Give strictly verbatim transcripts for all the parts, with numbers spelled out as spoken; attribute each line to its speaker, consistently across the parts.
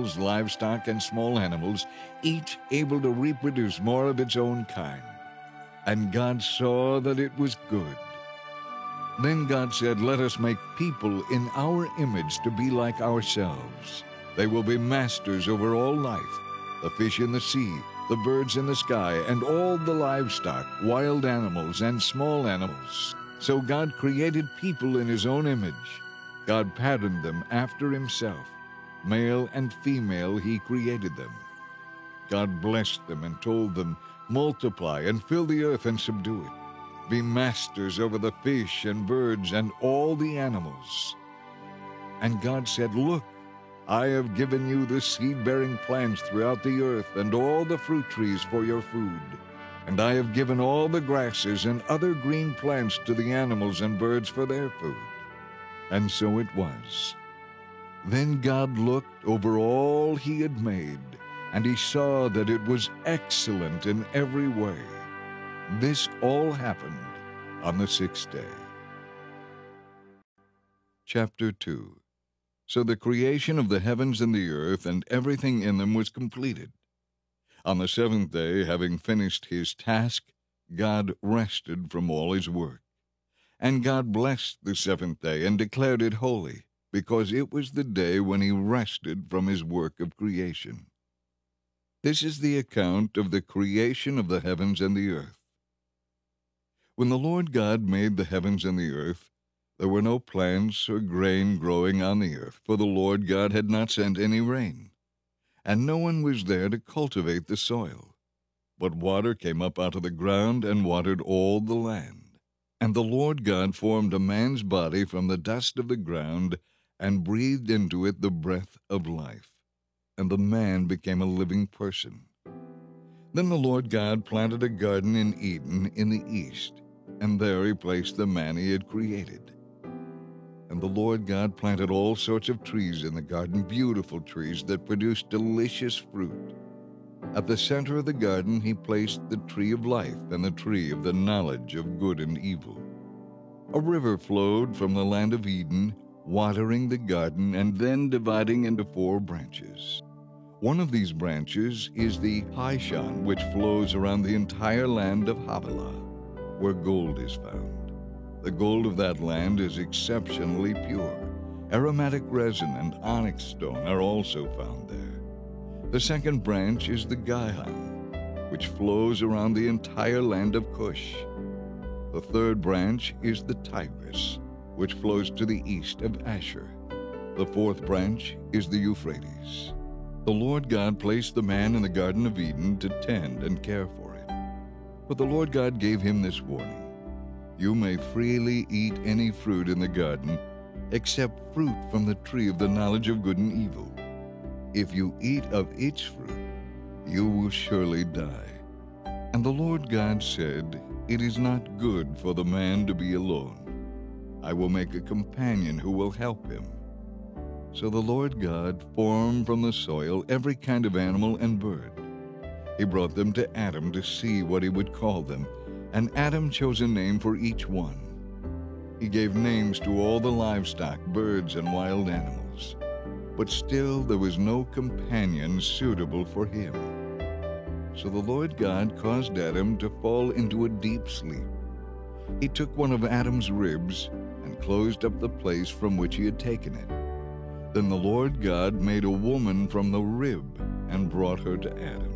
Speaker 1: mammals, livestock, and small animals, each able to reproduce more of its own kind. And God saw that it was good. Then God said, "Let us make people in our image to be like ourselves. They will be masters over all life, the fish in the sea, the birds in the sky, and all the livestock, wild animals, and small animals." So God created people in His own image. God patterned them after Himself. Male and female He created them. God blessed them and told them, "Multiply and fill the earth and subdue it. Be masters over the fish and birds and all the animals." And God said, "Look, I have given you the seed-bearing plants throughout the earth and all the fruit trees for your food. And I have given all the grasses and other green plants to the animals and birds for their food." And so it was. Then God looked over all He had made, and He saw that it was excellent in every way. This all happened on the sixth day. Chapter two. So the creation of the heavens and the earth and everything in them was completed. On the seventh day, having finished His task, God rested from all His work. And God blessed the seventh day and declared it holy, because it was the day when He rested from His work of creation. This is the account of the creation of the heavens and the earth. When the Lord God made the heavens and the earth, there were no plants or grain growing on the earth, for the Lord God had not sent any rain, and no one was there to cultivate the soil. But water came up out of the ground and watered all the land. And the Lord God formed a man's body from the dust of the ground and breathed into it the breath of life, and the man became a living person. Then the Lord God planted a garden in Eden in the east, and there He placed the man He had created. And the Lord God planted all sorts of trees in the garden, beautiful trees that produced delicious fruit. At the center of the garden He placed the tree of life and the tree of the knowledge of good and evil. A river flowed from the land of Eden, watering the garden and then dividing into four branches. One of these branches is the Pishon, which flows around the entire land of Havilah, where gold is found. The gold of that land is exceptionally pure. Aromatic resin and onyx stone are also found there. The second branch is the Gihon, which flows around the entire land of Cush. The third branch is the Tigris, which flows to the east of Asher. The fourth branch is the Euphrates. The Lord God placed the man in the Garden of Eden to tend and care for it. But the Lord God gave him this warning: "You may freely eat any fruit in the garden, except fruit from the tree of the knowledge of good and evil. If you eat of its fruit, you will surely die." And the Lord God said, "It is not good for the man to be alone. I will make a companion who will help him." So the Lord God formed from the soil every kind of animal and bird. He brought them to Adam to see what he would call them, and Adam chose a name for each one. He gave names to all the livestock, birds, and wild animals. But still there was no companion suitable for him. So the Lord God caused Adam to fall into a deep sleep. He took one of Adam's ribs and closed up the place from which he had taken it. Then the Lord God made a woman from the rib and brought her to Adam.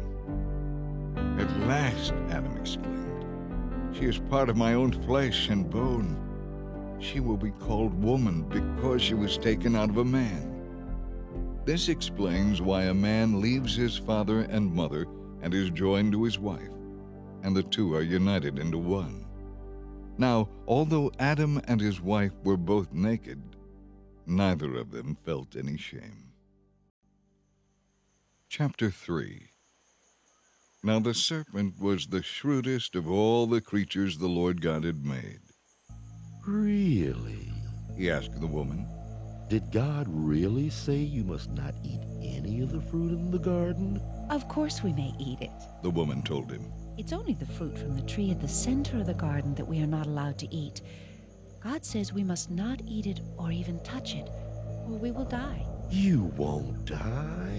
Speaker 1: "At last," Adam exclaimed, "she is part of my own flesh and bone. She will be called woman because she was taken out of a man." This explains why a man leaves his father and mother and is joined to his wife, and the two are united into one. Now, although Adam and his wife were both naked, neither of them felt any shame. Chapter three. Now the serpent was the shrewdest of all the creatures the Lord God had made.
Speaker 2: "Really?"
Speaker 1: He asked the woman.
Speaker 2: "Did God really say you must not eat any of the fruit in the garden?"
Speaker 3: Of course we may eat it.
Speaker 1: The woman told him.
Speaker 3: It's only the fruit from the tree at the center of the garden that we are not allowed to eat. God says we must not eat it or even touch it, or we will die.
Speaker 2: You won't die.